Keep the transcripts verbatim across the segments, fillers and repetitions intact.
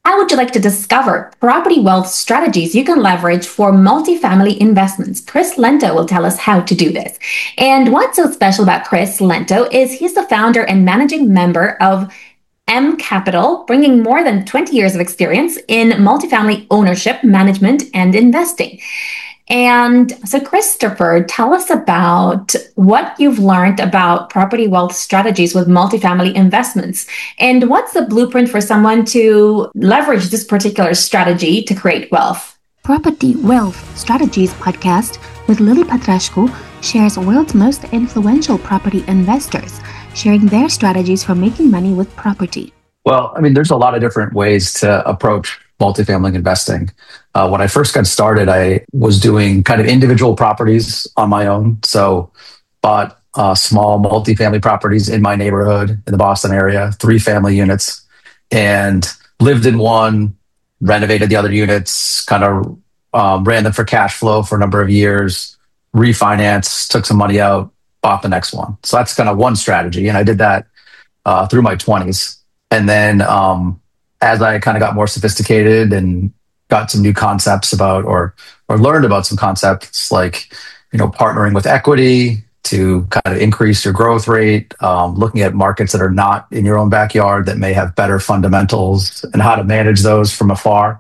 How would you like to discover property wealth strategies you can leverage for multifamily investments? Chris Lento will tell us how to do this. And what's so special about Chris Lento is he's the founder and managing member of M Capital, bringing more than twenty years of experience in multifamily ownership, management, and investing. And so, Christopher, tell us about what you've learned about property wealth strategies with multifamily investments. And what's the blueprint for someone to leverage this particular strategy to create wealth? Property Wealth Strategies podcast with Lily Petrashku shares world's most influential property investors, sharing their strategies for making money with property. Well, I mean, there's a lot of different ways to approach multifamily investing. Uh, when I first got started, I was doing kind of individual properties on my own. So bought uh, small multifamily properties in my neighborhood in the Boston area, three family units, and lived in one, renovated the other units, kind of um, ran them for cash flow for a number of years, refinanced, took some money out, bought the next one. So that's kind of one strategy. And I did that uh, through my twenties. And then um, as I kind of got more sophisticated and got some new concepts about or or learned about some concepts like, you know, partnering with equity to kind of increase your growth rate, um, looking at markets that are not in your own backyard that may have better fundamentals and how to manage those from afar.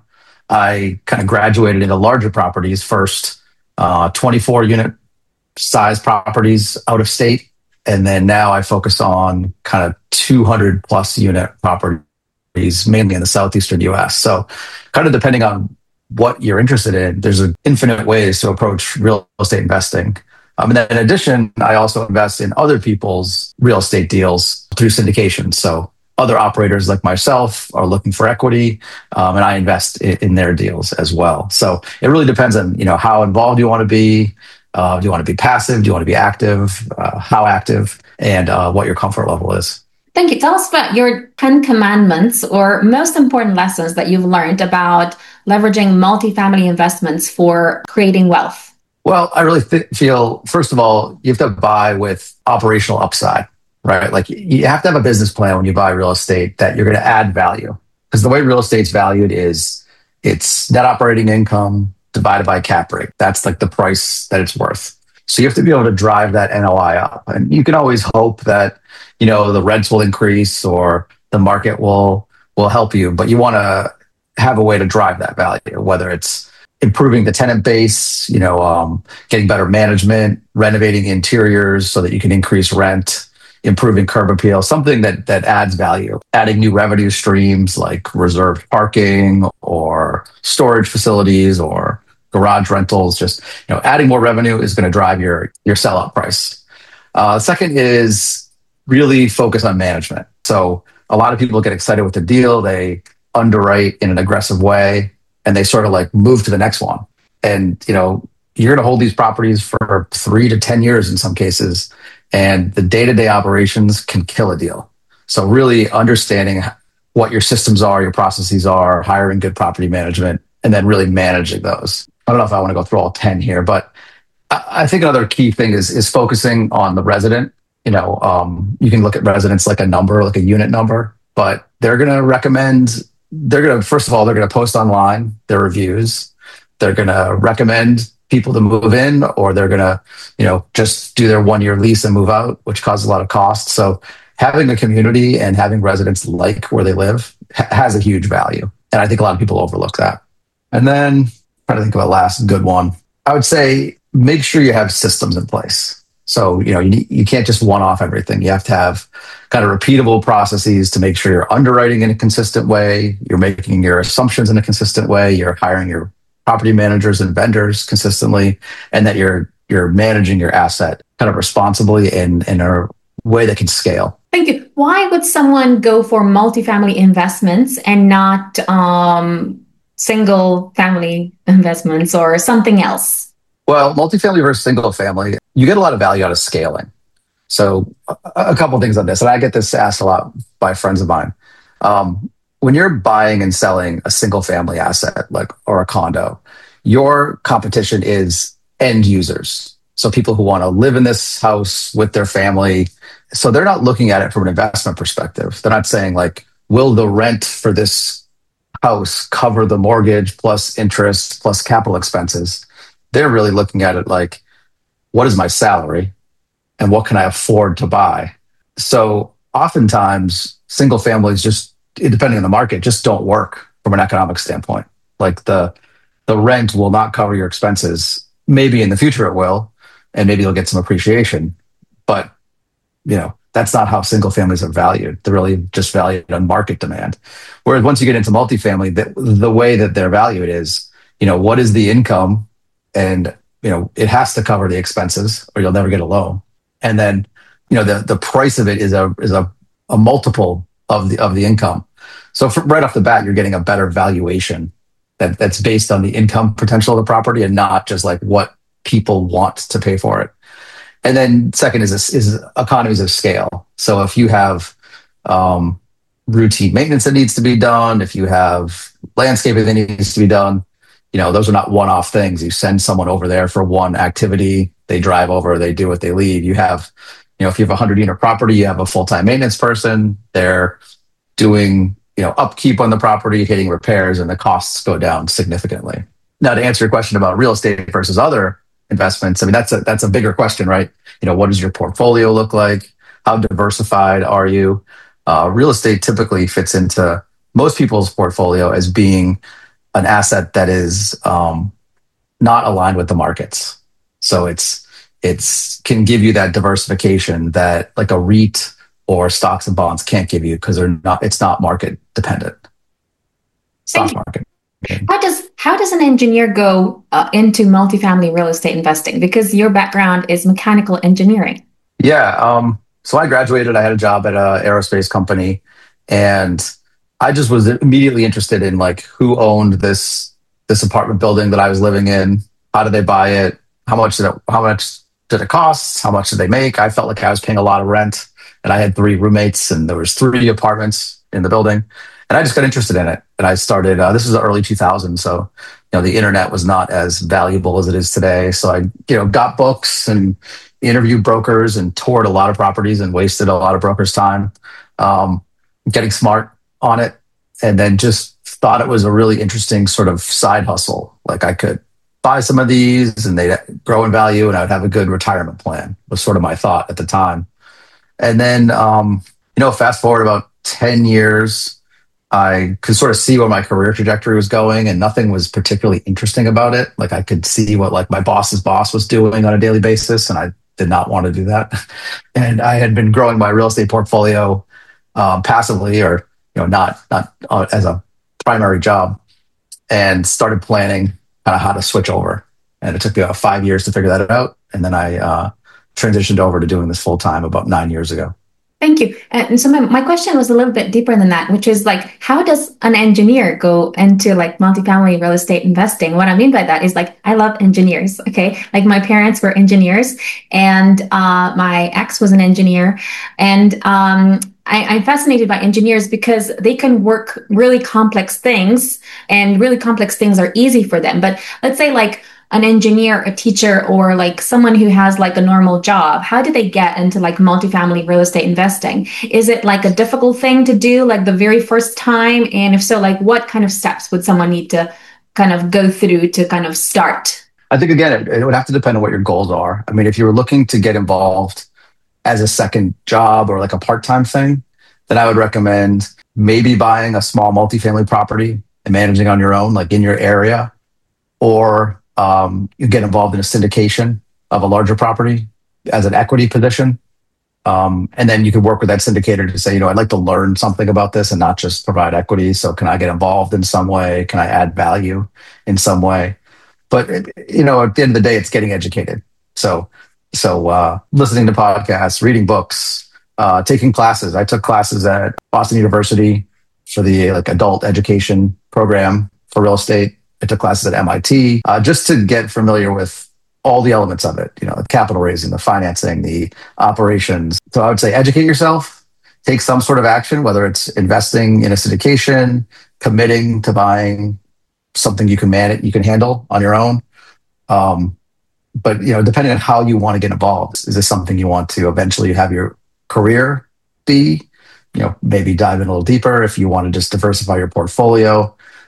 I kind of graduated into larger properties first, uh, twenty-four unit size properties out of state. And then now I focus on kind of two hundred plus unit properties, mainly in the southeastern U S. So kind of depending on what you're interested in, there's an infinite ways to approach real estate investing. Um, and then in addition, I also invest in other people's real estate deals through syndication. So other operators like myself are looking for equity, um, and I invest in, in their deals as well. So it really depends on, you know, how involved you want to be. Uh, do you want to be passive? Do you want to be active? Uh, how active? And uh, what your comfort level is. Thank you. Tell us about your ten commandments or most important lessons that you've learned about leveraging multifamily investments for creating wealth. Well, I really th- feel, first of all, you have to buy with operational upside, right? Like you have to have a business plan when you buy real estate that you're going to add value. Because the way real estate's valued is it's net operating income divided by cap rate. That's like the price that it's worth. So you have to be able to drive that N O I up. And you can always hope that, you know, the rents will increase or the market will will help you, but you want to have a way to drive that value, whether it's improving the tenant base, you know, um, getting better management, renovating interiors so that you can increase rent, improving curb appeal, something that that adds value, adding new revenue streams like reserved parking or storage facilities or garage rentals. Just, you know, adding more revenue is going to drive your your sellout price. Uh, second is really focus on management. So a lot of people get excited with the deal, they underwrite in an aggressive way, and they sort of like move to the next one. And, you know, you're going to hold these properties for three to ten years in some cases, and the day-to-day operations can kill a deal. So really understanding what your systems are, your processes are, hiring good property management, and then really managing those. I don't know if I want to go through all ten here, but I, I think another key thing is is focusing on the resident. You know, um, you can look at residents like a number, like a unit number, but they're going to recommend, they're going to, first of all, they're going to post online their reviews. They're going to recommend people to move in, or they're going to, you know, just do their one year lease and move out, which causes a lot of cost. So having a community and having residents like where they live ha- has a huge value. And I think a lot of people overlook that. And then trying to think of a last good one. I would say make sure you have systems in place. So, you know, you, you can't just one-off everything. You have to have kind of repeatable processes to make sure you're underwriting in a consistent way, you're making your assumptions in a consistent way, you're hiring your property managers and vendors consistently, and that you're you're managing your asset kind of responsibly in, in a way that can scale. Thank you. Why would someone go for multifamily investments and not um, single family investments or something else? Well, multifamily versus single family, you get a lot of value out of scaling. So a, a couple of things on this, and I get this asked a lot by friends of mine. Um, when you're buying and selling a single family asset, like or a condo, your competition is end users. So people who want to live in this house with their family. So they're not looking at it from an investment perspective. They're not saying like, will the rent for this house cover the mortgage plus interest plus capital expenses. They're really looking at it like, what is my salary and what can I afford to buy? So oftentimes single families just, depending on the market, just don't work from an economic standpoint. Like the the rent will not cover your expenses. Maybe in the future it will, and maybe you'll get some appreciation. But you know, that's not how single families are valued. They're really just valued on market demand. Whereas once you get into multifamily, the, the way that they're valued is, you know, what is the income? And, you know, it has to cover the expenses or you'll never get a loan. And then, you know, the, the price of it is a is a, a multiple of the of the income. So for, right off the bat, you're getting a better valuation that, that's based on the income potential of the property and not just like what people want to pay for it. And then second is is economies of scale. So if you have um, routine maintenance that needs to be done, if you have landscaping that needs to be done, you know, those are not one-off things. You send someone over there for one activity, they drive over, they do what they leave. You have, you know, if you have a hundred-unit property, you have a full-time maintenance person. They're doing, you know, upkeep on the property, hitting repairs, and the costs go down significantly. Now, to answer your question about real estate versus other investments, I mean, that's a that's a bigger question, right? You know, what does your portfolio look like? How diversified are you? Uh, real estate typically fits into most people's portfolio as being an asset that is um, not aligned with the markets. So it's it's can give you that diversification that like a REIT or stocks and bonds can't give you because they're not. It's not market dependent. Stock market. How does how does an engineer go uh, into multifamily real estate investing? Because your background is mechanical engineering. Yeah. Um, so I graduated. I had a job at an aerospace company, and I just was immediately interested in like who owned this this apartment building that I was living in. How did they buy it? How much did it, how much did it cost? How much did they make? I felt like I was paying a lot of rent, and I had three roommates, and there was three apartments in the building. And I just got interested in it. And I started, uh, this was the early two thousands. So, you know, the internet was not as valuable as it is today. So I, you know, got books and interviewed brokers and toured a lot of properties and wasted a lot of brokers' time um, getting smart on it. And then just thought it was a really interesting sort of side hustle. Like I could buy some of these and they'd grow in value and I would have a good retirement plan was sort of my thought at the time. And then, um, you know, fast forward about ten years, I could sort of see where my career trajectory was going and nothing was particularly interesting about it. Like I could see what like my boss's boss was doing on a daily basis and I did not want to do that. And I had been growing my real estate portfolio um, passively or, you know, not, not uh, as a primary job and started planning kind of how to switch over. And it took me about five years to figure that out. And then I uh, transitioned over to doing this full time about nine years ago. Thank you. And so my, my question was a little bit deeper than that, which is like, how does an engineer go into like multifamily real estate investing? What I mean by that is like, I love engineers. Okay. Like my parents were engineers and uh, my ex was an engineer. And um, I, I'm fascinated by engineers because they can work really complex things and really complex things are easy for them. But let's say like, an engineer, a teacher, or like someone who has like a normal job, how do they get into like multifamily real estate investing? Is it like a difficult thing to do like the very first time? And if so, like what kind of steps would someone need to kind of go through to kind of start? I think, again, it, it would have to depend on what your goals are. I mean, if you were looking to get involved as a second job or like a part-time thing, then I would recommend maybe buying a small multifamily property and managing on your own, like in your area, or Um, you get involved in a syndication of a larger property as an equity position. Um, and then you could work with that syndicator to say, you know, I'd like to learn something about this and not just provide equity. So can I get involved in some way? Can I add value in some way? But, you know, at the end of the day, it's getting educated. So, so uh, listening to podcasts, reading books, uh, taking classes. I took classes at Boston University for the like adult education program for real estate. I took classes at M I T uh, just to get familiar with all the elements of it, you know, the capital raising, the financing, the operations. So I would say educate yourself, take some sort of action, whether it's investing in a syndication, committing to buying something you can manage, you can handle on your own. Um, but, you know, depending on how you want to get involved, is this something you want to eventually have your career be? You know, maybe dive in a little deeper if you want to just diversify your portfolio.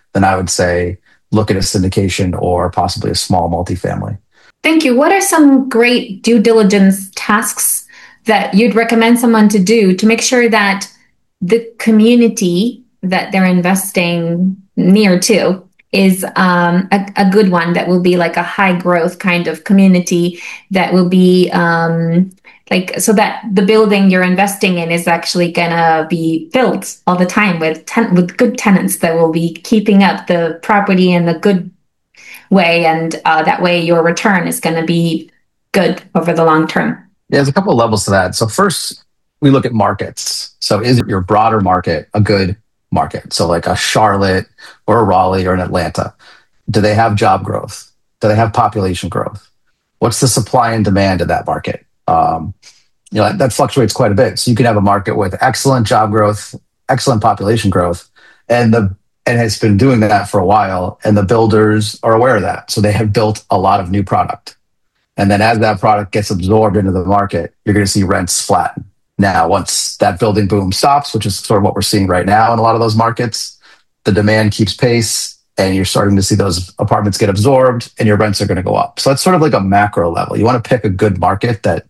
then I would say look at a syndication or possibly a small multifamily. Thank you. What are some great due diligence tasks that you'd recommend someone to do to make sure that the community that they're investing near to is um, a, a good one, that will be like a high growth kind of community, that will be um, like, so that the building you're investing in is actually gonna be filled all the time with ten- with good tenants that will be keeping up the property in a good way, and uh, that way your return is going to be good over the long term. Yeah, there's a couple of levels to that. So first, we look at markets. So is your broader market a good market? So like a Charlotte or a Raleigh or an Atlanta. Do they have job growth? Do they have population growth? What's the supply and demand of that market? Um, you know, that fluctuates quite a bit. So you can have a market with excellent job growth, excellent population growth, and the and it's been doing that for a while, and the builders are aware of that. So they have built a lot of new product. And then as that product gets absorbed into the market, you're going to see rents flatten. Now, once that building boom stops, which is sort of what we're seeing right now in a lot of those markets, the demand keeps pace and you're starting to see those apartments get absorbed and your rents are going to go up. So that's sort of like a macro level. You want to pick a good market that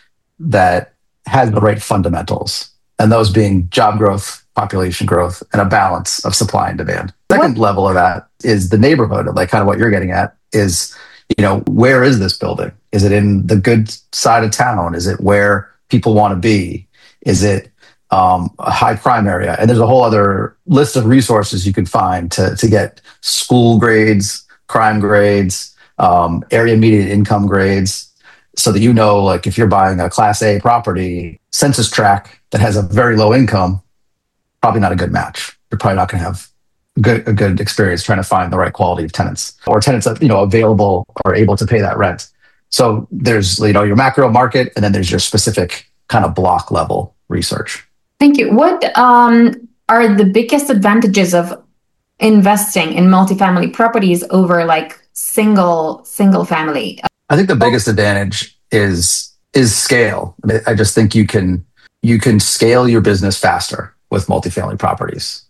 that has the right fundamentals, and those being job growth, population growth, and a balance of supply and demand. Second what? level of that is the neighborhood, like kind of what you're getting at is, you know, where is this building? Is it in the good side of town? Is it where people want to be? Is it um, a high crime area? And there's a whole other list of resources you can find to, to get school grades, crime grades, um, area median income grades, so that you know, like if you're buying a Class A property, census tract that has a very low income, probably not a good match. You're probably not going to have a good, a good experience trying to find the right quality of tenants or tenants that, you know, available or able to pay that rent. So there's, you know, your macro market, and then there's your specific kind of block level research. Thank you. What um, are the biggest advantages of investing in multifamily properties over like single single family? I think the biggest advantage is is scale. I mean, I just think you can you can scale your business faster with multifamily properties,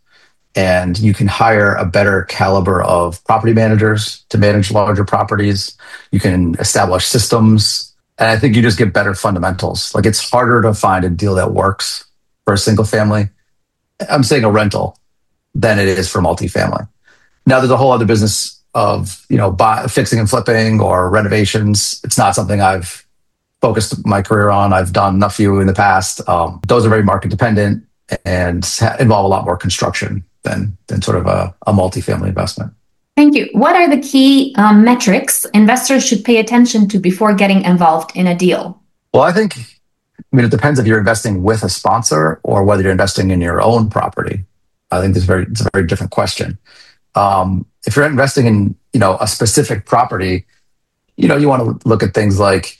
and you can hire a better caliber of property managers to manage larger properties. You can establish systems, and I think you just get better fundamentals. Like it's harder to find a deal that works for a single family, I'm saying a rental, than it is for multifamily. Now there's a whole other business of, you know, buy, fixing and flipping or renovations. It's not something I've focused my career on. I've done a few in the past. Um, those are very market dependent and involve a lot more construction than than sort of a, a multifamily investment. Thank you. What are the key um, metrics investors should pay attention to before getting involved in a deal? Well, I think, I mean, it depends if you're investing with a sponsor or whether you're investing in your own property. I think this is very, it's a very different question. Um, if you're investing in, you know, a specific property, you know, you want to look at things like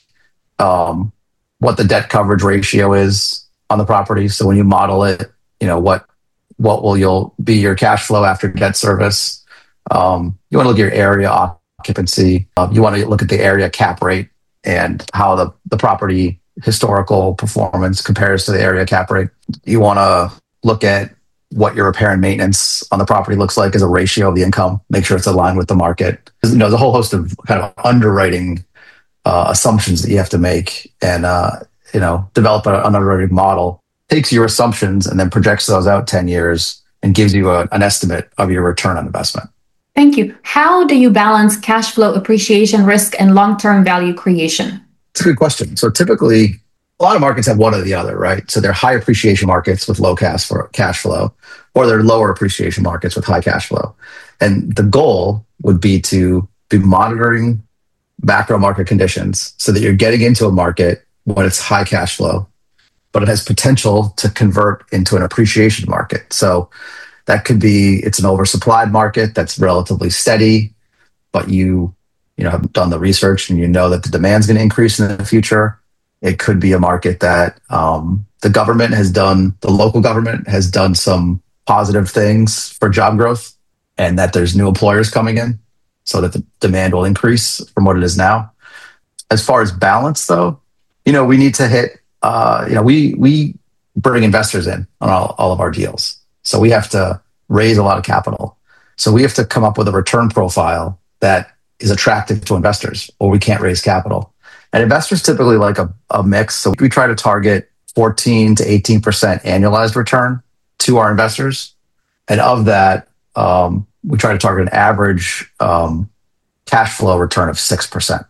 um, what the debt coverage ratio is on the property. So when you model it, you know, what what will you'll be your cash flow after debt service. Um, you want to look at your area occupancy. Um, you want to look at the area cap rate and how the, the property historical performance compares to the area cap rate. You want to look at what your repair and maintenance on the property looks like as a ratio of the income. Make sure it's aligned with the market. You know, there's a whole host of kind of underwriting uh, assumptions that you have to make, and uh, you know, develop a, an underwriting model. Takes your assumptions and then projects those out ten years and gives you a, an estimate of your return on investment. Thank you. How do you balance cash flow appreciation risk and long-term value creation? It's a good question. So typically, a lot of markets have one or the other, right? So they're high appreciation markets with low cash for cash flow, or they're lower appreciation markets with high cash flow. And the goal would be to be monitoring macro market conditions so that you're getting into a market when it's high cash flow, but it has potential to convert into an appreciation market. So that could be, it's an oversupplied market that's relatively steady, but you, you know, have done the research and you know that the demand's going to increase in the future. It could be a market that um, the government has done, the local government has done some positive things for job growth, and that there's new employers coming in so that the demand will increase from what it is now. As far as balance, though, you know, we need to hit, uh, you know, we we bring investors in on all, all of our deals. So we have to raise a lot of capital. So we have to come up with a return profile that is attractive to investors, or we can't raise capital. And investors typically like a, a mix. So we try to target fourteen to eighteen percent annualized return to our investors. And of that, um, we try to target an average um, cash flow return of six percent.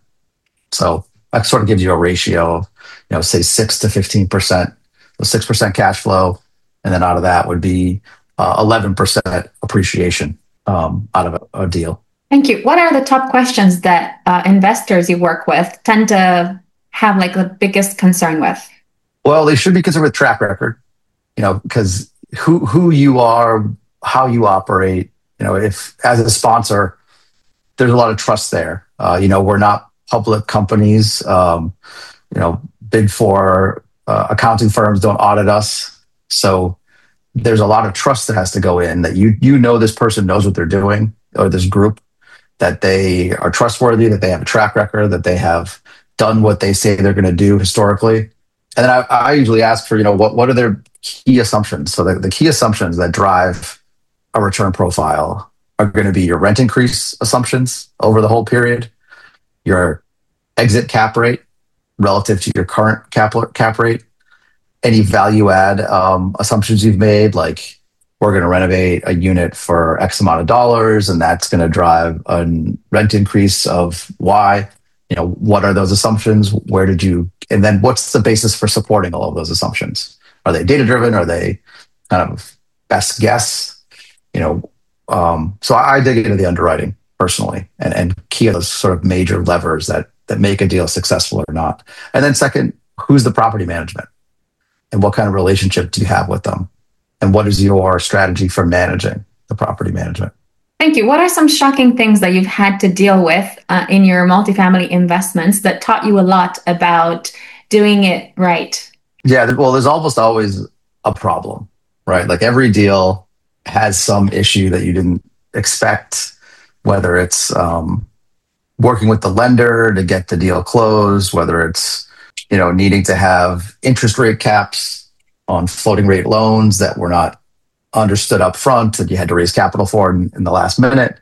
So that sort of gives you a ratio of, you know, say six to fifteen percent, so six percent cash flow. And then out of that would be uh, eleven percent appreciation um, out of a, a deal. Thank you. What are the top questions that uh, investors you work with tend to have like the biggest concern with? Well, they should be concerned with track record, you know, because who who you are, how you operate, you know, if as a sponsor, there's a lot of trust there. Uh, you know, we're not public companies. Um, you know, Big Four uh, accounting firms don't audit us. So there's a lot of trust that has to go in that you you know this person knows what they're doing, or this group, that they are trustworthy, that they have a track record, that they have done what they say they're going to do historically. And then I, I usually ask for, you know, what, what are their key assumptions? So the, the key assumptions that drive a return profile are going to be your rent increase assumptions over the whole period, your exit cap rate relative to your current cap, cap rate, any value add um, assumptions you've made, like we're going to renovate a unit for X amount of dollars, and that's going to drive a rent increase of Y. You know, what are those assumptions? Where did you, and then what's the basis for supporting all of those assumptions? Are they data driven? Are they kind of best guess? You know, um, so I dig into the underwriting personally and, and key of those sort of major levers that, that make a deal successful or not. And then second, who's the property management and what kind of relationship do you have with them? And what is your strategy for managing the property management? Thank you. What are some shocking things that you've had to deal with uh, in your multifamily investments that taught you a lot about doing it right? Yeah, well, there's almost always a problem, right? Like every deal has some issue that you didn't expect, whether it's um, working with the lender to get the deal closed, whether it's, you know, needing to have interest rate caps on floating rate loans that were not understood up front that you had to raise capital for in, in the last minute.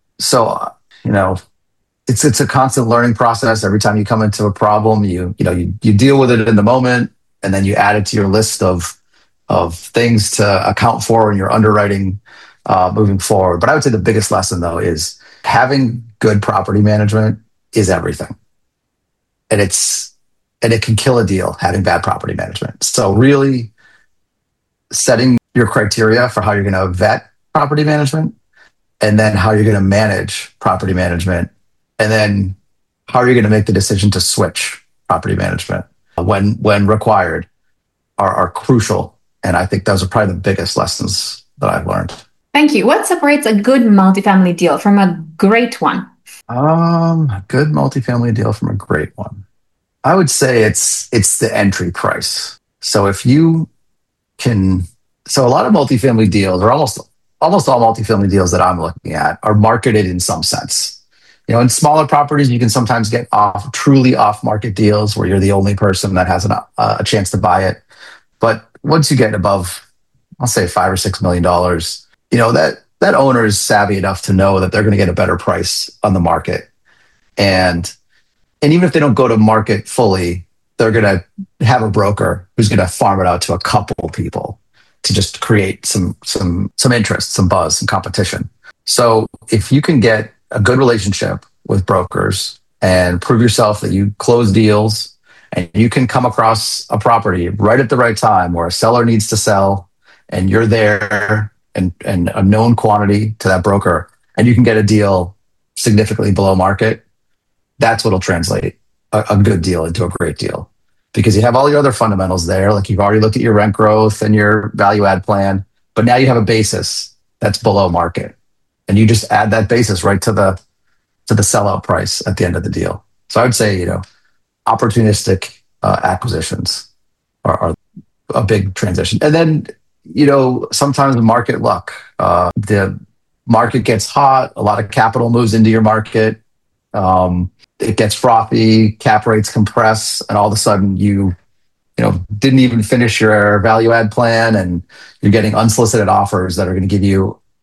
So, you know, it's it's a constant learning process. Every time you come into a problem, you you know you you deal with it in the moment, and then you add it to your list of of things to account for in your underwriting uh, moving forward. But I would say the biggest lesson though is having good property management is everything, and it's and it can kill a deal having bad property management. So really setting your criteria for how you're going to vet property management, and then how you're going to manage property management, and then how are you going to make the decision to switch property management when when required are, are crucial. And I think those are probably the biggest lessons that I've learned. Thank you. What separates a good multifamily deal from a great one? Um, a good multifamily deal from a great one. I would say it's it's the entry price. So if you can, so a lot of multifamily deals, or almost almost all multifamily deals that I'm looking at, are marketed in some sense. You know, in smaller properties, you can sometimes get off truly off-market deals where you're the only person that has an, uh, a chance to buy it. But once you get above, I'll say five or six million dollars, you know that that owner is savvy enough to know that they're going to get a better price on the market, and and even if they don't go to market fully, they're going to have a broker who's going to farm it out to a couple people to just create some some some interest, some buzz, some competition. So if you can get a good relationship with brokers and prove yourself that you close deals, and you can come across a property right at the right time where a seller needs to sell, and you're there and, and a known quantity to that broker, and you can get a deal significantly below market, that's what'll translate a, a good deal into a great deal. Because you have all your other fundamentals there, like you've already looked at your rent growth and your value add plan, but now you have a basis that's below market, and you just add that basis right to the to the sellout price at the end of the deal. So I would say, you know, opportunistic uh, acquisitions are, are a big transition. And then, you know, sometimes market luck. Uh, the market gets hot, a lot of capital moves into your market. Um, it gets frothy, cap rates compress, and all of a sudden you, you know, didn't even finish your value add plan, and you're getting unsolicited offers that are going to give you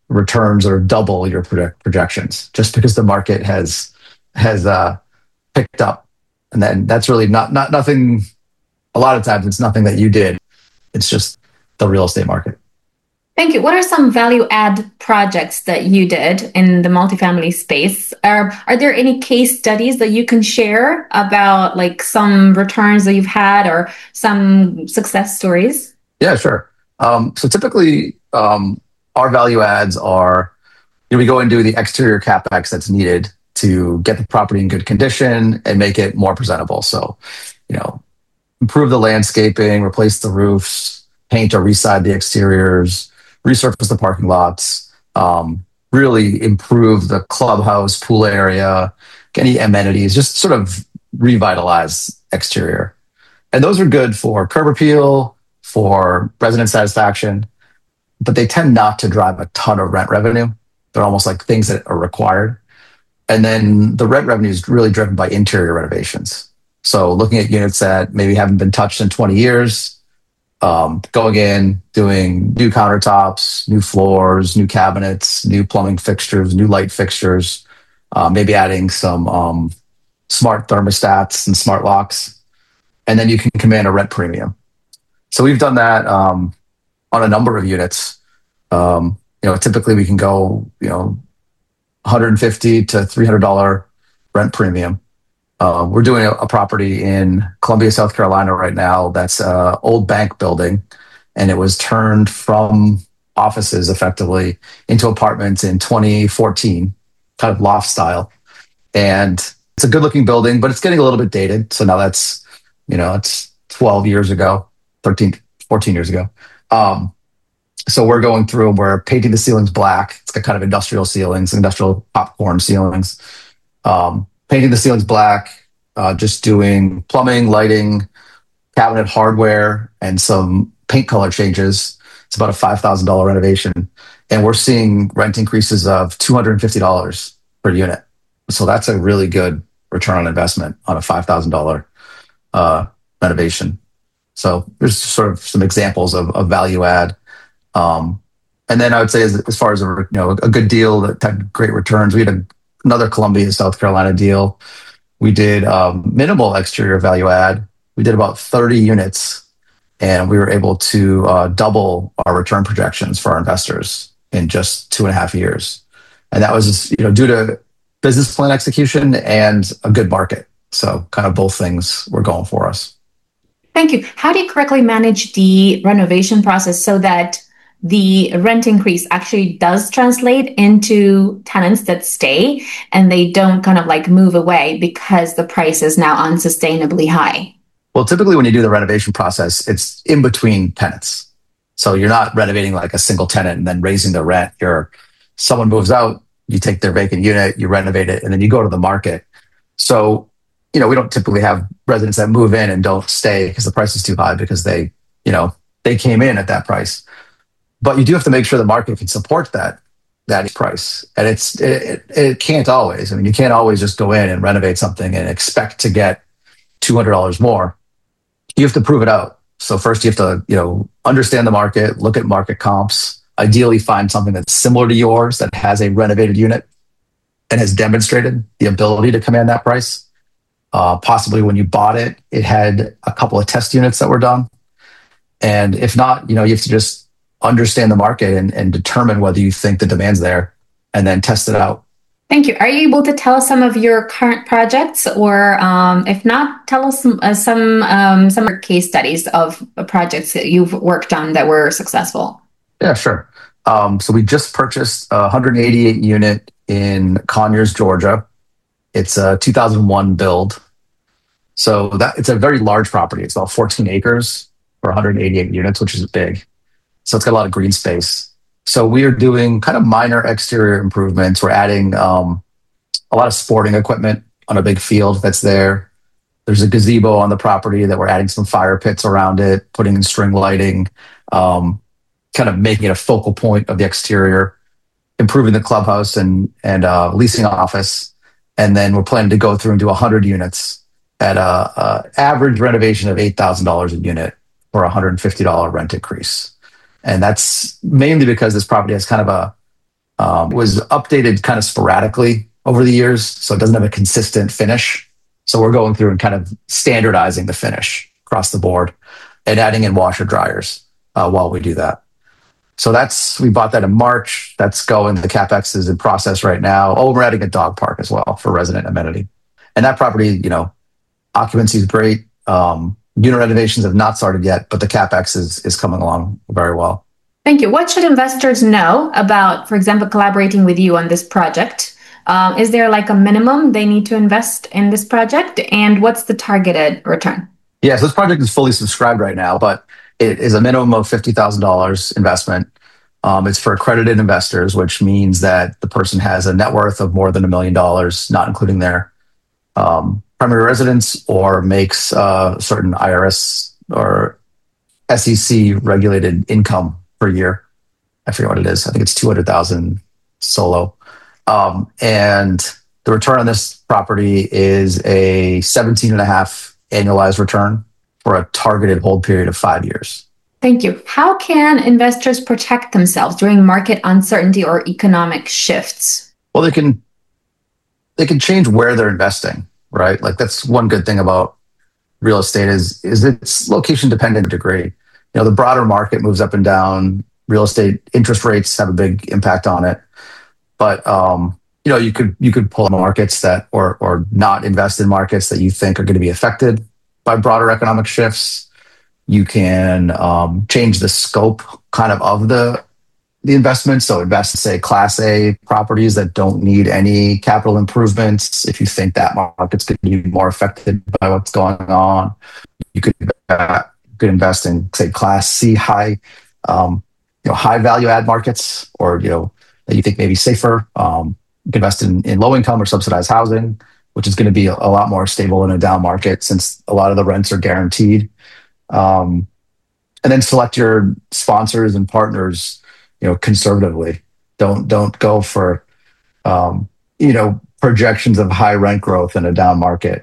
returns are double your project projections just because the market has has uh, picked up. And then that's really not not nothing. A lot of times, it's nothing that you did. It's just the real estate market. Thank you. What are some value add projects that you did in the multifamily space? Are are there any case studies that you can share about like some returns that you've had or some success stories? Yeah, sure. Um, so typically, um, our value adds are, you know, we go and do the exterior capex that's needed to get the property in good condition and make it more presentable. So, you know, improve the landscaping, replace the roofs, paint or reside the exteriors, resurface the parking lots, um, really improve the clubhouse, pool area, any amenities, just sort of revitalize exterior. And those are good for curb appeal, for resident satisfaction, but they tend not to drive a ton of rent revenue. They're almost like things that are required. And then the rent revenue is really driven by interior renovations. So looking at units that maybe haven't been touched in twenty years, um, going in, doing new countertops, new floors, new cabinets, new plumbing fixtures, new light fixtures, uh, maybe adding some um, smart thermostats and smart locks. And then you can command a rent premium. So we've done that um, on a number of units. Um, you know, typically we can go, you know, one hundred fifty to three hundred dollars rent premium. Uh, we're doing a, a property in Columbia, South Carolina right now. That's an old bank building, and it was turned from offices effectively into apartments in twenty fourteen, kind of loft style. And it's a good looking building, but it's getting a little bit dated. So now that's, you know, it's twelve years ago, thirteen, fourteen years ago. Um, so we're going through and we're painting the ceilings black. It's got kind of industrial ceilings, industrial popcorn ceilings. Um, painting the ceilings black, uh, just doing plumbing, lighting, cabinet hardware, and some paint color changes. It's about a five thousand dollars renovation. And we're seeing rent increases of two hundred fifty dollars per unit. So that's a really good return on investment on a five thousand dollars uh, renovation. So there's sort of some examples of, of value add. Um, and then I would say as, as far as a, you know, a good deal that had great returns, we had a, another Columbia, South Carolina deal. We did um, minimal exterior value add. We did about thirty units, and we were able to uh, double our return projections for our investors in just two and a half years. And that was, you know, due to business plan execution and a good market. So kind of both things were going for us. Thank you. How do you correctly manage the renovation process so that the rent increase actually does translate into tenants that stay and they don't kind of like move away because the price is now unsustainably high? Well, typically when you do the renovation process, it's in between tenants. So you're not renovating like a single tenant and then raising the rent. You're someone moves out, you take their vacant unit, you renovate it, and then you go to the market. So, you know, we don't typically have residents that move in and don't stay because the price is too high because they, you know, they came in at that price. But you do have to make sure the market can support that that price, and it's it, it, it can't always. I mean, you can't always just go in and renovate something and expect to get two hundred dollars more. You have to prove it out. So first, you have to you know understand the market, look at market comps. Ideally, find something that's similar to yours that has a renovated unit and has demonstrated the ability to command that price. Uh, possibly when you bought it, it had a couple of test units that were done, and if not, you know, you have to just understand the market and, and determine whether you think the demand's there and then test it out. Thank you. Are you able to tell us some of your current projects, or um, if not, tell us some uh, some um, some case studies of projects that you've worked on that were successful? Yeah, sure. Um, so we just purchased a one hundred eighty-eight unit in Conyers, Georgia. It's a two thousand one build. So that it's a very large property. It's about fourteen acres for one hundred eighty-eight units, which is big. So it's got a lot of green space. So we are doing kind of minor exterior improvements. We're adding um, a lot of sporting equipment on a big field that's there. There's a gazebo on the property that we're adding some fire pits around it, putting in string lighting, um, kind of making it a focal point of the exterior, improving the clubhouse and, and uh, leasing office. And then we're planning to go through and do one hundred units at a, a average renovation of eight thousand dollars a unit for a one hundred fifty dollars rent increase. And that's mainly because this property has kind of a Um, it was updated kind of sporadically over the years, so it doesn't have a consistent finish. So we're going through and kind of standardizing the finish across the board and adding in washer dryers uh, while we do that. So that's, we bought that in March. That's going, the CapEx is in process right now. Oh, we're adding a dog park as well for resident amenity. And that property, you know, occupancy is great. Um, unit renovations have not started yet, but the CapEx is, is coming along very well. Thank you. What should investors know about, for example, collaborating with you on this project? Um, is there like a minimum they need to invest in this project? And what's the targeted return? Yeah, so this project is fully subscribed right now, but it is a minimum of fifty thousand dollars investment. Um, it's for accredited investors, which means that the person has a net worth of more than a million dollars, not including their um, primary residence, or makes uh, certain I R S or S E C regulated income per year. I forget what it is. I think it's two hundred thousand solo. Um, and the return on this property is a seventeen and a half annualized return for a targeted hold period of five years. Thank you. How can investors protect themselves during market uncertainty or economic shifts? Well, they can they can change where they're investing, right? Like that's one good thing about real estate is is it's location dependent to a degree. You know, the broader market moves up and down. Real estate interest rates have a big impact on it. But um, you know, you could you could pull markets that or or not invest in markets that you think are going to be affected by broader economic shifts. You can um, change the scope kind of of the the investment. So invest in, say, Class A properties that don't need any capital improvements. If you think that market's going to be more affected by what's going on, you could uh, could invest in, say, Class C high, um, you know, high value add markets, or you know that you think maybe safer. Um, you can invest in, in low income or subsidized housing, which is going to be a, a lot more stable in a down market since a lot of the rents are guaranteed. Um, and then select your sponsors and partners, you know, conservatively. Don't don't go for, um, you know, projections of high rent growth in a down market.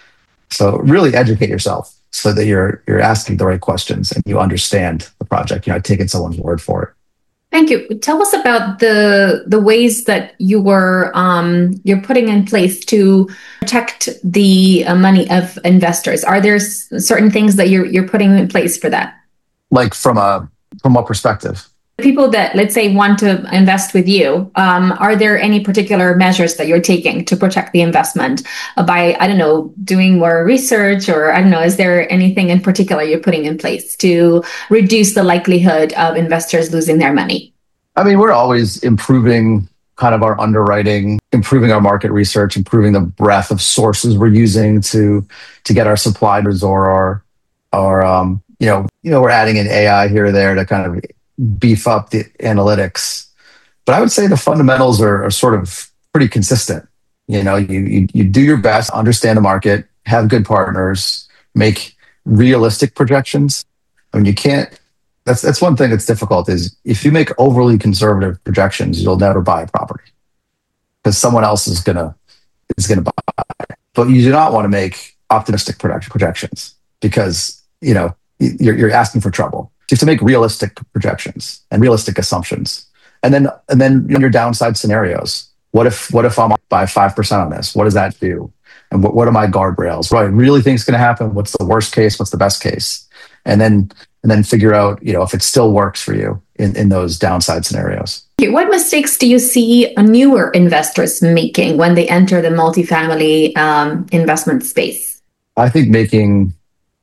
So really educate yourself so that you're you're asking the right questions and you understand the project. You're not taking someone's word for it. Thank you. Tell us about the the ways that you were um, you're putting in place to protect the uh, money of investors. Are there s- certain things that you're you're putting in place for that? Like from a from what perspective? People that, let's say, want to invest with you, um, are there any particular measures that you're taking to protect the investment uh, by, I don't know, doing more research, or I don't know, is there anything in particular you're putting in place to reduce the likelihood of investors losing their money? I mean, we're always improving kind of our underwriting, improving our market research, improving the breadth of sources we're using to to get our suppliers, or our, our um, you know, you know, we're adding in A I here or there to kind of beef up the analytics. But I would say the fundamentals are, are sort of pretty consistent. You know, you, you you do your best, understand the market, have good partners, make realistic projections. I mean, you can't. That's that's one thing that's difficult is if you make overly conservative projections, you'll never buy a property because someone else is gonna is gonna buy. But you do not want to make optimistic projections because you know you're you're asking for trouble. You have to make realistic projections and realistic assumptions, and then and then your downside scenarios. What if what if I'm up by five percent on this? What does that do? And what, what are my guardrails? What I really think is going to happen? What's the worst case? What's the best case? And then and then figure out, you know, if it still works for you in, in those downside scenarios. What mistakes do you see newer investors making when they enter the multifamily um, investment space? I think making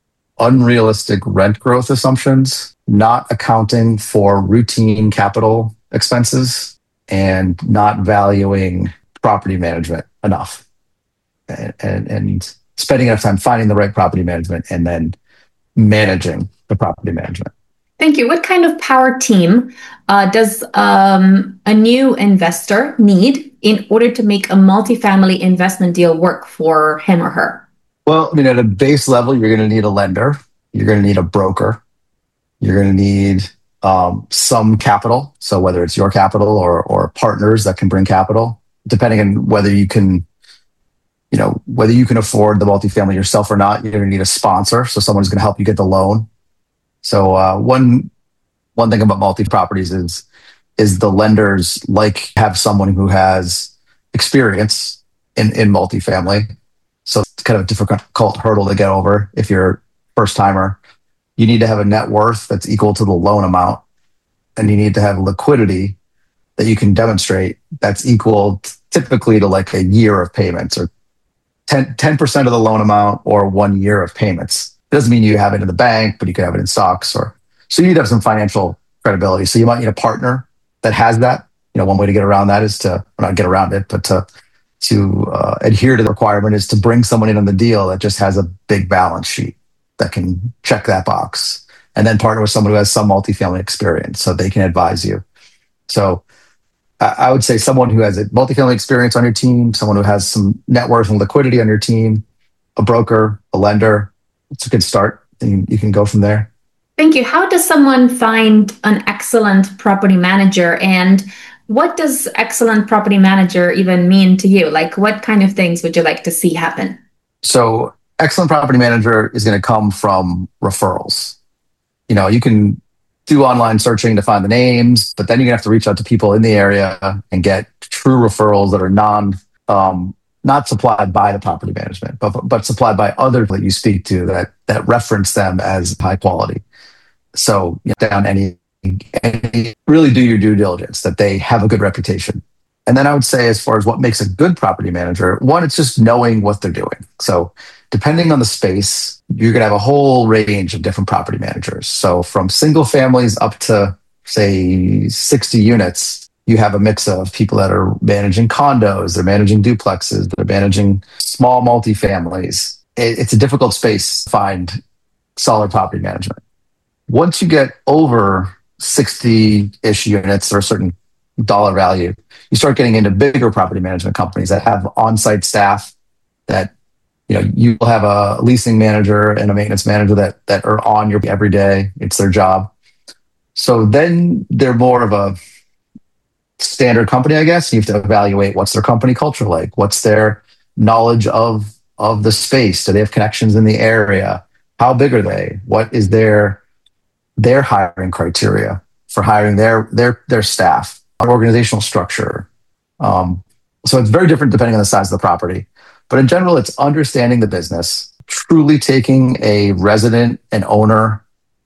unrealistic rent growth assumptions, not accounting for routine capital expenses, and not valuing property management enough. And, and, and spending enough time finding the right property management and then managing the property management. Thank you. What kind of power team uh, does um, a new investor need in order to make a multifamily investment deal work for him or her? Well, I mean, at a base level, you're going to need a lender. You're going to need a broker. You're going to need um, some capital. So whether it's your capital or or partners that can bring capital, depending on whether you can, you know, whether you can afford the multifamily yourself or not, you're going to need a sponsor. So someone's going to help you get the loan. So uh, one one thing about multi properties is is the lenders like have someone who has experience in, in multifamily. So it's kind of a difficult hurdle to get over if you're a first timer. You need to have a net worth that's equal to the loan amount, and you need to have liquidity that you can demonstrate that's equal typically to like a year of payments, or ten percent of the loan amount, or one year of payments. It doesn't mean you have it in the bank, but you could have it in stocks, or so you need to have some financial credibility. So you might need a partner that has that. You know, one way to get around that is to, well, not get around it, but to to uh, adhere to the requirement is to bring someone in on the deal that just has a big balance sheet that can check that box, and then partner with someone who has some multifamily experience so they can advise you. So I, I would say someone who has a multifamily experience on your team, someone who has some net worth and liquidity on your team, a broker, a lender. It's a good start. And you can go from there. Thank you. How does someone find an excellent property manager, and what does excellent property manager even mean to you? Like, what kind of things would you like to see happen? So excellent property manager is going to come from referrals. You know, you can do online searching to find the names, but then you're going to have to reach out to people in the area and get true referrals that are non, um, not supplied by the property management, but, but supplied by others that you speak to that, that reference them as high quality. So you know, down any, any, really do your due diligence that they have a good reputation. And then I would say, as far as what makes a good property manager, one, it's just knowing what they're doing. So depending on the space, you're going to have a whole range of different property managers. So from single families up to, say, sixty units, you have a mix of people that are managing condos, they're managing duplexes, they're managing small multifamilies. It's a difficult space to find solid property management. Once you get over sixty-ish units or a certain dollar value, you start getting into bigger property management companies that have on-site staff that, you know, you will have a leasing manager and a maintenance manager that that are on your every day. It's their job. So then they're more of a standard company, I guess. You have to evaluate what's their company culture like, what's their knowledge of of the space. Do they have connections in the area? How big are they? What is their their hiring criteria for hiring their their their staff? Organizational structure. Um, so it's very different depending on the size of the property. But in general, it's understanding the business, truly taking a resident and owner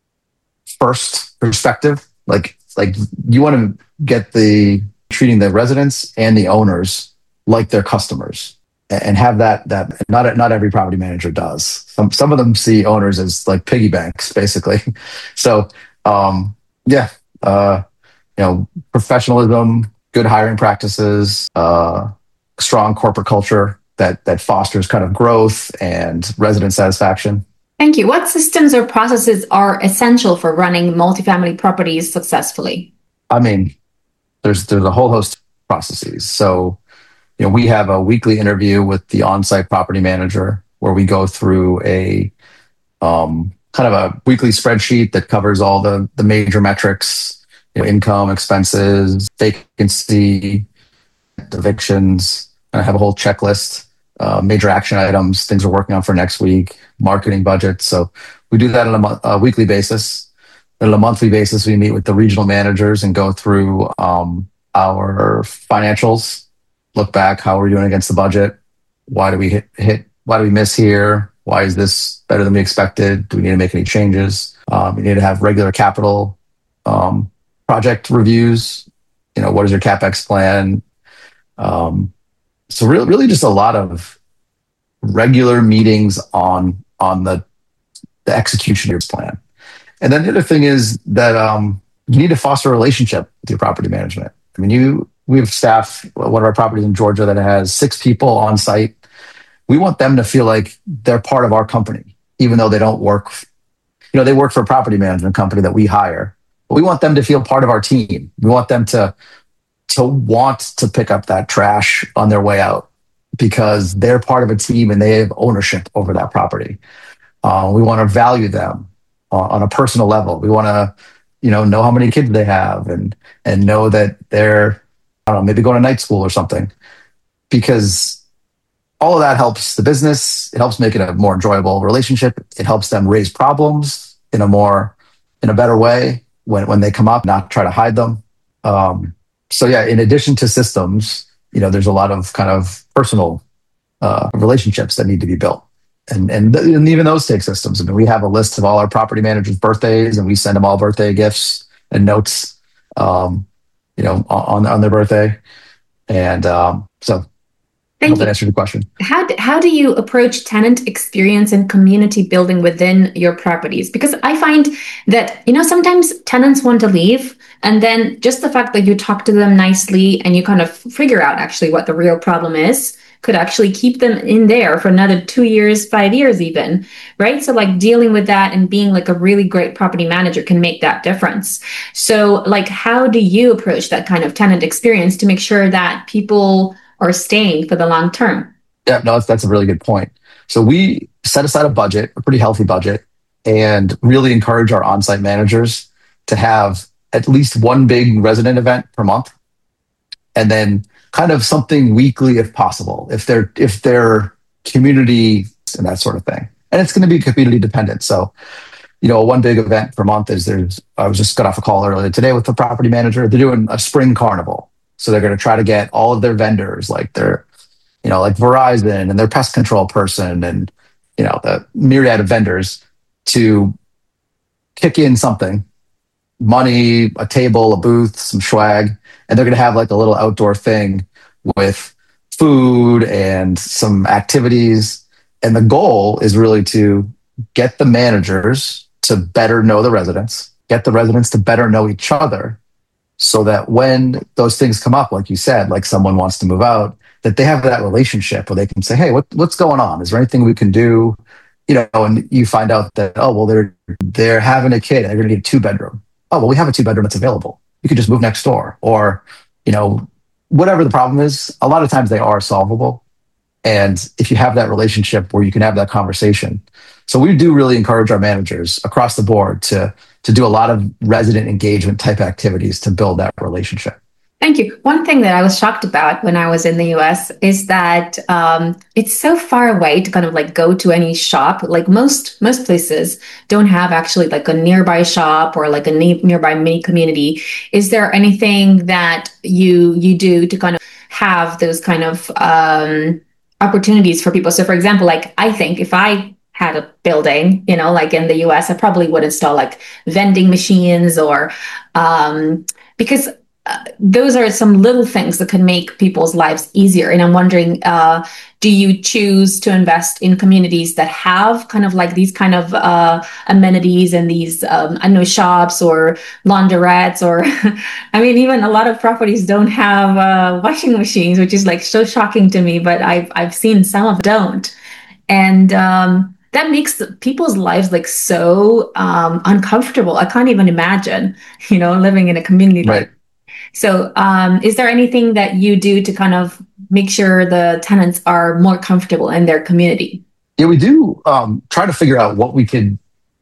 first perspective. Like, like you want to get the treating the residents and the owners like their customers, and have that that not not every property manager does. Some some of them see owners as like piggy banks, basically. So um, yeah. Uh, you know, professionalism, good hiring practices, uh, strong corporate culture that that fosters kind of growth and resident satisfaction. Thank you. What systems or processes are essential for running multifamily properties successfully? I mean, there's there's a whole host of processes. So, you know, we have a weekly interview with the on-site property manager where we go through a um, kind of a weekly spreadsheet that covers all the the major metrics. You know, income, expenses, vacancy, evictions. I have a whole checklist, uh, major action items, things we're working on for next week, marketing budget. So we do that on a, mo- a weekly basis. And on a monthly basis, we meet with the regional managers and go through um, our financials, look back, how are we doing against the budget? Why do we hit, hit? Why do we miss here? Why is this better than we expected? Do we need to make any changes? Um, we need to have regular capital um, project reviews. You know, what is your CapEx plan? Um, so really, really just a lot of regular meetings on on the the execution of your plan. And then the other thing is that um, you need to foster a relationship with your property management. I mean, you we have staff, one of our properties in Georgia that has six people on site. We want them to feel like they're part of our company, even though they don't work. You know, they work for a property management company that we hire. We want them to feel part of our team. We want them to, to want to pick up that trash on their way out because they're part of a team and they have ownership over that property. Uh, we want to value them uh, on a personal level. We want to, you know, know how many kids they have and and know that they're, I don't know, maybe going to night school or something, because all of that helps the business. It helps make it a more enjoyable relationship. It helps them raise problems in a more, in a better way when, when they come up, not try to hide them. Um, so yeah, in addition to systems, you know, there's a lot of kind of personal uh, relationships that need to be built. And, and, th- and even those take systems. I mean, we have a list of all our property managers' birthdays, and we send them all birthday gifts and notes, um, you know, on, on their birthday. And um, so I hope that answered your question. How do, how do you approach tenant experience and community building within your properties? Because I find that, you know, sometimes tenants want to leave, and then just the fact that you talk to them nicely and you kind of figure out actually what the real problem is could actually keep them in there for another two years, five years even, right? So like dealing with that and being like a really great property manager can make that difference. So like, how do you approach that kind of tenant experience to make sure that people are staying for the long term? Yeah, no, that's, that's a really good point. So we set aside a budget, a pretty healthy budget, and really encourage our on-site managers to have at least one big resident event per month, and then kind of something weekly if possible, if they're if they're community and that sort of thing. And it's going to be community dependent. So, you know, one big event per month is there's, I was just got off a call earlier today with the property manager. They're doing a spring carnival. So they're going to try to get all of their vendors, like their, you know, like Verizon and their pest control person and, you know, the myriad of vendors to kick in something, money, a table, a booth, some swag. And they're going to have like a little outdoor thing with food and some activities. And the goal is really to get the managers to better know the residents, get the residents to better know each other, so that when those things come up, like you said, like someone wants to move out, that they have that relationship where they can say, hey, what, what's going on? Is there anything we can do? You know, and you find out that, oh, well, they're they're having a kid and they're going to need a two bedroom. Oh, well, we have a two bedroom that's available. You could just move next door, or, you know, whatever the problem is. A lot of times they are solvable. And if you have that relationship where you can have that conversation. So we do really encourage our managers across the board to, to do a lot of resident engagement type activities to build that relationship. Thank you. One thing that I was shocked about when I was in the U S is that um, it's so far away to kind of like go to any shop. Like most most places don't have actually like a nearby shop or like a ne- nearby mini community. Is there anything that you you do to kind of have those kind of um, opportunities for people? So for example, like I think if I had a building, you know, like in the U S, I probably would install like vending machines or um, because Uh, those are some little things that can make people's lives easier. And I'm wondering, uh, do you choose to invest in communities that have kind of like these kind of uh, amenities and these, um, I don't know, shops or laundrettes or, I mean, even a lot of properties don't have uh, washing machines, which is like so shocking to me, but I've, I've seen some of them don't. And um, that makes people's lives like so um, uncomfortable. I can't even imagine, you know, living in a community right. like So um, is there anything that you do to kind of make sure the tenants are more comfortable in their community? Yeah, we do um, try to figure out what we could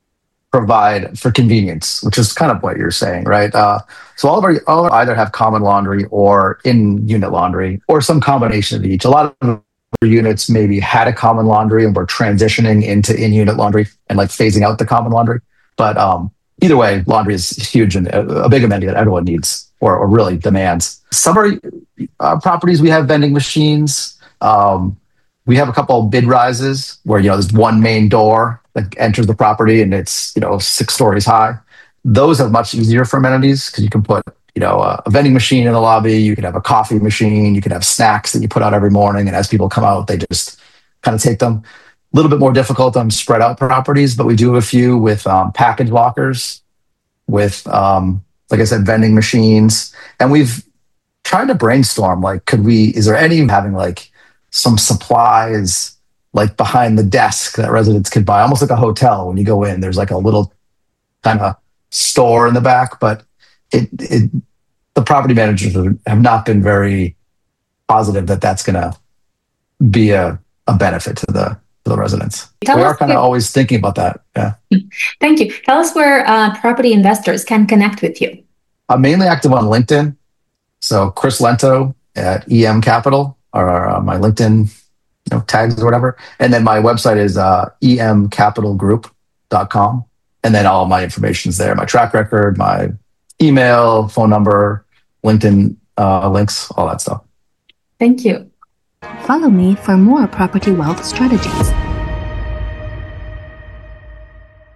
provide for convenience, which is kind of what you're saying, right? Uh, so all of our, all of our either have common laundry or in-unit laundry or some combination of each. A lot of our units maybe had a common laundry and we're transitioning into in-unit laundry and like phasing out the common laundry. But um, either way, laundry is huge and a, a big amenity that everyone needs. Or, or really demands. Some of our uh, properties, we have vending machines. Um, we have a couple of bid rises where, you know, there's one main door that enters the property and it's, you know, six stories high. Those are much easier for amenities because you can put, you know, a, a vending machine in the lobby. You can have a coffee machine. You can have snacks that you put out every morning. And as people come out, they just kind of take them. A little bit more difficult on spread out properties, but we do have a few with um, package lockers with, um, like I said, vending machines. And we've tried to brainstorm, like, could we, is there any having like some supplies like behind the desk that residents could buy, almost like a hotel. When you go in, there's like a little kind of store in the back, but it, it the property managers have not been very positive that that's going to be a, a benefit to the to the residents. Tell we are kind of always thinking about that. Yeah. Thank you. Tell us where uh, property investors can connect with you. I'm mainly active on LinkedIn. So Chris Lento at E M Capital are uh, my LinkedIn you know, tags or whatever. And then my website is uh, e m capital group dot com. And then all my information is there, my track record, my email, phone number, LinkedIn uh, links, all that stuff. Thank you. Follow me for more property wealth strategies.